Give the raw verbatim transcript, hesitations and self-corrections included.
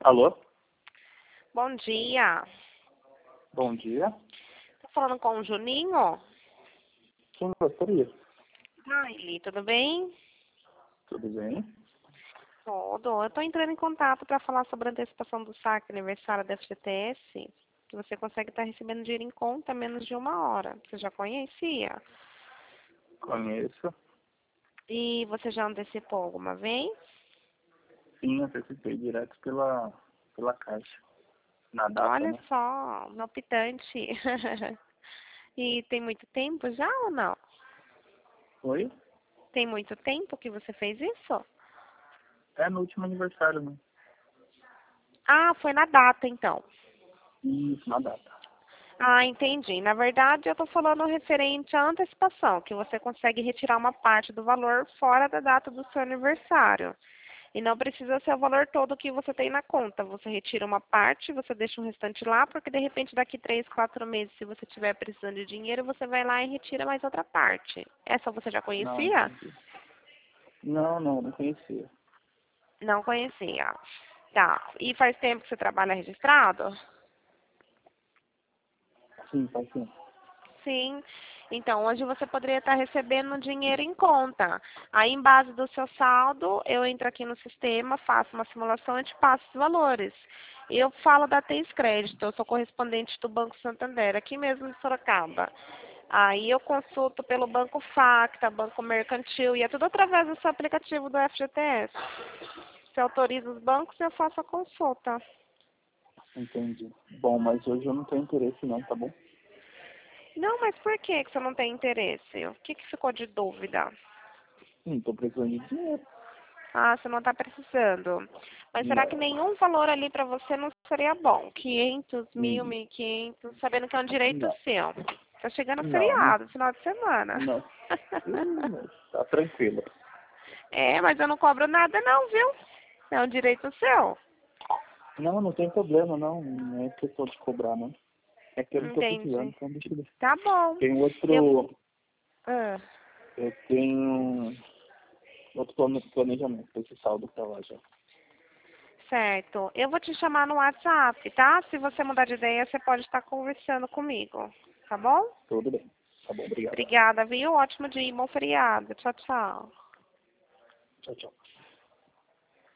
Alô? Bom dia. Bom dia. Tô falando com o Juninho? Quem gostaria? Ai, Li, tudo bem? Tudo bem? Tudo. Eu tô entrando em contato para falar sobre a antecipação do saque aniversário da F G T S, que você consegue estar recebendo dinheiro em conta em menos de uma hora. Você já conhecia? Conheço. E você já antecipou alguma vez? Sim, antecipei direto pela, pela caixa. Na data, Olha né? só, palpitante. E tem muito tempo já ou não? Oi? Tem muito tempo que você fez isso? É no último aniversário, né? Ah, foi na data então. Isso, na data. Ah, entendi. Na verdade, eu estou falando referente à antecipação, que você consegue retirar uma parte do valor fora da data do seu aniversário. E não precisa ser o valor todo que você tem na conta. Você retira uma parte, você deixa o restante lá, porque de repente daqui três, quatro meses, se você estiver precisando de dinheiro, você vai lá e retira mais outra parte. Essa você já Não, conhecia? entendi. Não, não, não conhecia. Não conhecia. Tá. E faz tempo que você trabalha registrado? Sim, faz sim. Sim. Então, hoje você poderia estar recebendo dinheiro em conta. Aí, em base do seu saldo, eu entro aqui no sistema, faço uma simulação e te passo os valores. Eu falo da Tens Crédito, eu sou correspondente do Banco Santander, aqui mesmo em Sorocaba. Aí eu consulto pelo Banco Facta, Banco Mercantil, e é tudo através do seu aplicativo do F G T S. Você autoriza os bancos e eu faço a consulta. Entendi. Bom, mas hoje eu não tenho interesse não, tá bom? Não, mas por que que você não tem interesse? O que que ficou de dúvida? Sim, tô precisando de dinheiro. Ah, você não está precisando. Mas será que Não. nenhum valor ali para você não seria bom? Quinhentos, mil, Hum, mil e quinhentos, sabendo que é um direito Não. seu. Tá chegando Não, não. feriado, final de semana. Não. Hum, mas tá tranquilo. É, mas eu não cobro nada não, viu? É um direito seu. Não, não tem problema, não. Não é questão de cobrar, não. É que eu não tô precisando, Entendi. então deixa eu ver. Tá bom. Tem Eu... outro. Ah, Eu tenho outro plane- planejamento pra esse saldo que tá lá já. certo. Eu vou te chamar no WhatsApp, tá? Se você mudar de ideia, você pode estar conversando comigo. Tá bom? Tudo bem. Tá bom, obrigado. Obrigada, viu? Ótimo dia, bom feriado. Tchau, tchau. Tchau, tchau.